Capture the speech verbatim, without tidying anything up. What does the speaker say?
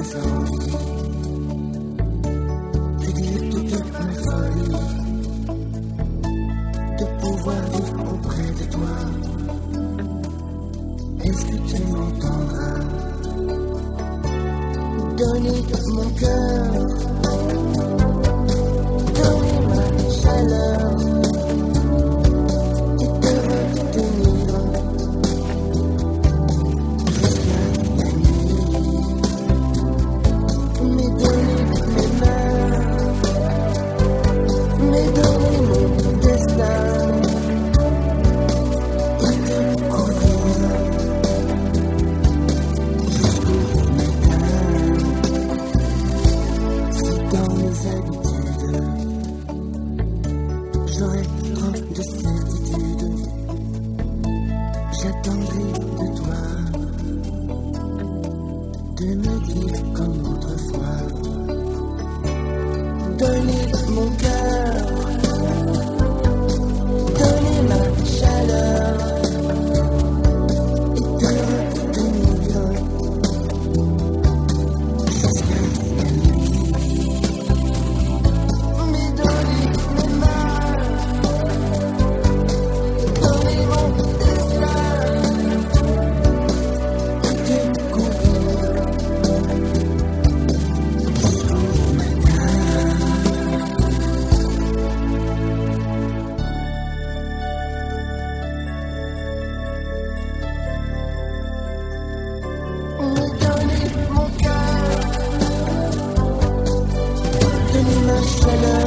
envies de dire toute ma folie, de pouvoir vivre auprès de toi. Est-ce que tu m'entendras? Donner mon cœur, donner ma chaleur et te retenir jusqu'à la nuit. Mais donner mes mains, mais donner mon destin et te courir jusqu'au matin. Si dans mes habitudes j'aurais trop de certitude, j'attendrai de toi de me dire comme autrefois. Donner mon cœur, donner ma chaleur et te retenir jusqu'à la nuit. Mais donner mes mains, donner mon destin et te courir jusqu'au matin. Me donner mon cœur, donner ma chaleur